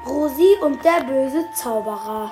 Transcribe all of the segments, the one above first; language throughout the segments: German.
Rosi und der böse Zauberer.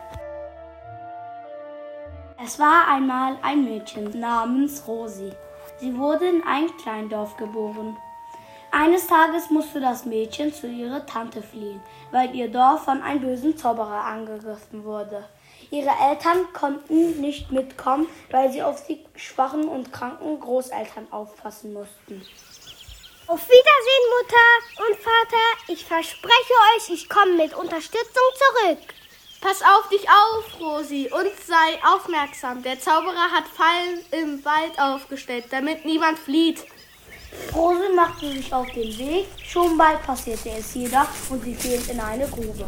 Es war einmal ein Mädchen namens Rosi. Sie wurde in ein Kleindorf geboren. Eines Tages musste das Mädchen zu ihrer Tante fliehen, weil ihr Dorf von einem bösen Zauberer angegriffen wurde. Ihre Eltern konnten nicht mitkommen, weil sie auf die schwachen und kranken Großeltern aufpassen mussten. Auf Wiedersehen, Mutter und Vater. Ich verspreche euch, ich komme mit Unterstützung zurück. Pass auf dich auf, Rosi, und sei aufmerksam. Der Zauberer hat Fallen im Wald aufgestellt, damit niemand flieht. Rosi machte sich auf den Weg. Schon bald passierte es jedoch und sie fiel in eine Grube.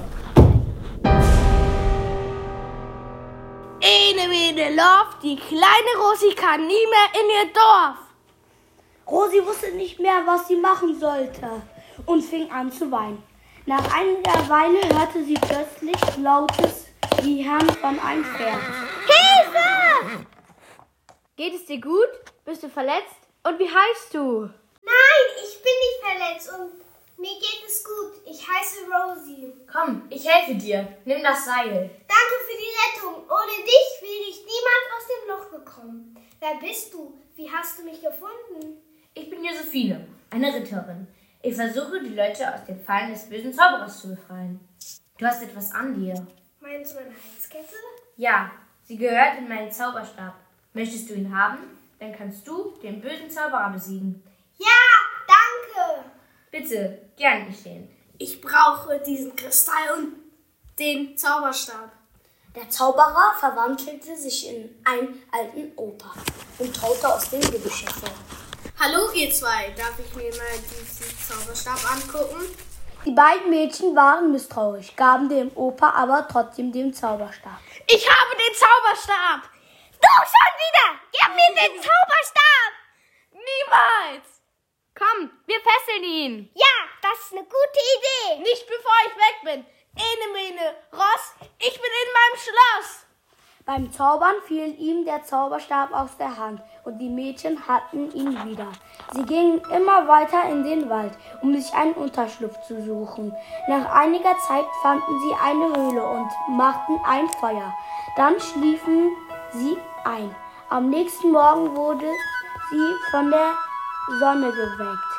Ene Lauf, die kleine Rosi kann nie mehr in ihr Dorf. Rosi wusste nicht mehr, was sie machen sollte und fing an zu weinen. Nach einiger Weile hörte sie plötzlich lautes Wiehern von einem Pferd. Hilfe! Geht es dir gut? Bist du verletzt? Und wie heißt du? Nein, ich bin nicht verletzt und mir geht es gut. Ich heiße Rosi. Komm, ich helfe dir. Nimm das Seil. Danke für die Rettung. Ohne dich wäre ich niemals aus dem Loch gekommen. Wer bist du? Wie hast du mich gefunden? Ich bin Josephine, eine Ritterin. Ich versuche, die Leute aus den Fallen des bösen Zauberers zu befreien. Du hast etwas an dir. Meinst du eine Halskette? Ja, sie gehört in meinen Zauberstab. Möchtest du ihn haben? Dann kannst du den bösen Zauberer besiegen. Ja, danke. Bitte, gern geschehen. Ich brauche diesen Kristall und den Zauberstab. Der Zauberer verwandelte sich in einen alten Opa und traute aus dem Gebüsch hervor. Hallo ihr zwei, darf ich mir mal diesen Zauberstab angucken? Die beiden Mädchen waren misstrauisch, gaben dem Opa aber trotzdem den Zauberstab. Ich habe den Zauberstab! Du schon wieder! Gib mir den Zauberstab! Niemals! Komm, wir fesseln ihn! Ja, das ist eine gute Idee. Nicht bevor ich weg bin! Ene Mene, Ross, ich bin in meinem Schloss! Beim Zaubern fiel ihm der Zauberstab aus der Hand und die Mädchen hatten ihn wieder. Sie gingen immer weiter in den Wald, um sich einen Unterschlupf zu suchen. Nach einiger Zeit fanden sie eine Höhle und machten ein Feuer. Dann schliefen sie ein. Am nächsten Morgen wurde sie von der Sonne geweckt.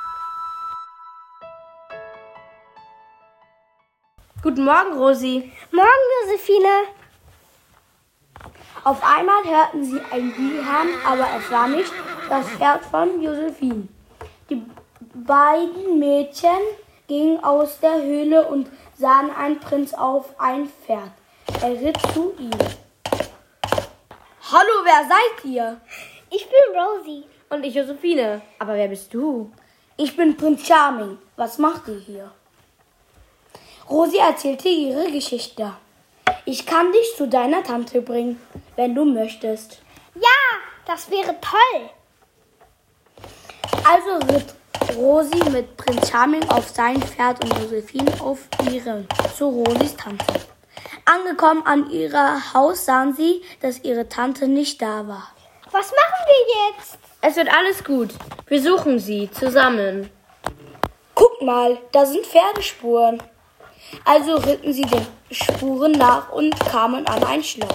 Guten Morgen, Rosi. Morgen, Josephine. Auf einmal hörten sie ein Wiehern, aber es war nicht das Pferd von Josephine. Die beiden Mädchen gingen aus der Höhle und sahen einen Prinz auf ein Pferd. Er ritt zu ihnen. Hallo, wer seid ihr? Ich bin Rosi. Und ich, Josephine. Aber wer bist du? Ich bin Prinz Charming. Was macht ihr hier? Rosi erzählte ihre Geschichte. Ich kann dich zu deiner Tante bringen, wenn du möchtest. Ja, das wäre toll. Also ritt Rosi mit Prinz Charming auf sein Pferd und Josephine auf ihren zu Rosis Tante. Angekommen an ihr Haus sahen sie, dass ihre Tante nicht da war. Was machen wir jetzt? Es wird alles gut. Wir suchen sie zusammen. Guck mal, da sind Pferdespuren. Also ritten sie den Spuren nach und kamen an ein Schloss.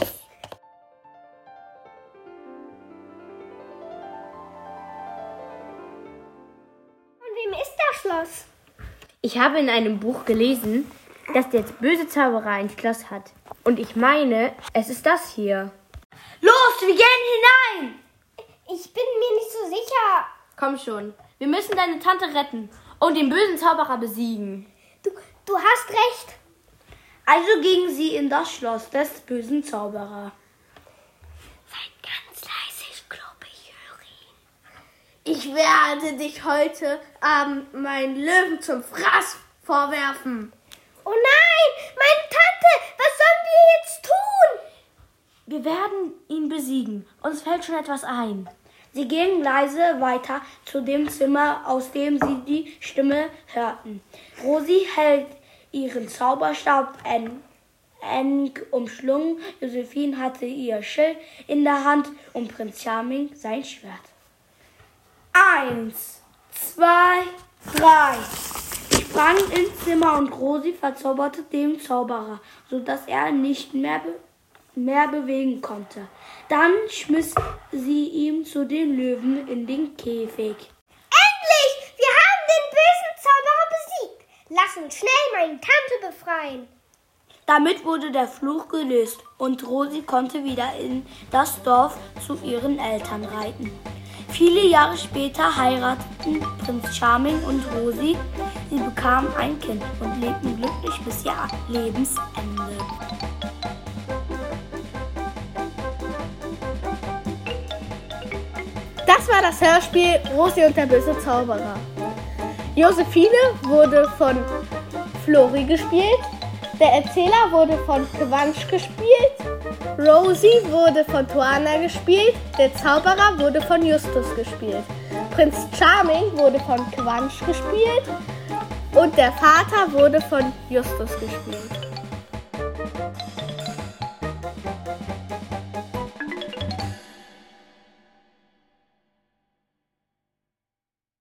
Von wem ist das Schloss? Ich habe in einem Buch gelesen, dass der böse Zauberer ein Schloss hat. Und ich meine, es ist das hier. Los, wir gehen hinein! Ich bin mir nicht so sicher. Komm schon, wir müssen deine Tante retten und den bösen Zauberer besiegen. Du hast recht. Also gingen sie in das Schloss des bösen Zauberers. Seid ganz leise, ich glaube, ich höre ihn. Ich werde dich heute Abend meinen Löwen zum Fraß vorwerfen. Oh nein, meine Tante, was sollen wir jetzt tun? Wir werden ihn besiegen. Uns fällt schon etwas ein. Sie gingen leise weiter zu dem Zimmer, aus dem sie die Stimme hörten. Rosi hält ihren Zauberstab eng umschlungen. Josephine hatte ihr Schild in der Hand und Prinz Charming sein Schwert. 1, 2, 3. sprangen ins Zimmer und Rosi verzauberte den Zauberer, sodass er nicht mehr bewegen konnte. Dann schmiss sie ihn zu den Löwen in den Käfig. Endlich! Wir haben den bösen Zauberer besiegt. Lass uns schnell meine Tante befreien. Damit wurde der Fluch gelöst und Rosi konnte wieder in das Dorf zu ihren Eltern reiten. Viele Jahre später heirateten Prinz Charming und Rosi. Sie bekamen ein Kind und lebten glücklich bis ihr Lebensende. Das war das Hörspiel Rosi und der böse Zauberer. Josephine wurde von Flori gespielt. Der Erzähler wurde von Quansch gespielt. Rosie wurde von Tuana gespielt. Der Zauberer wurde von Justus gespielt. Prinz Charming wurde von Quansch gespielt. Und der Vater wurde von Justus gespielt.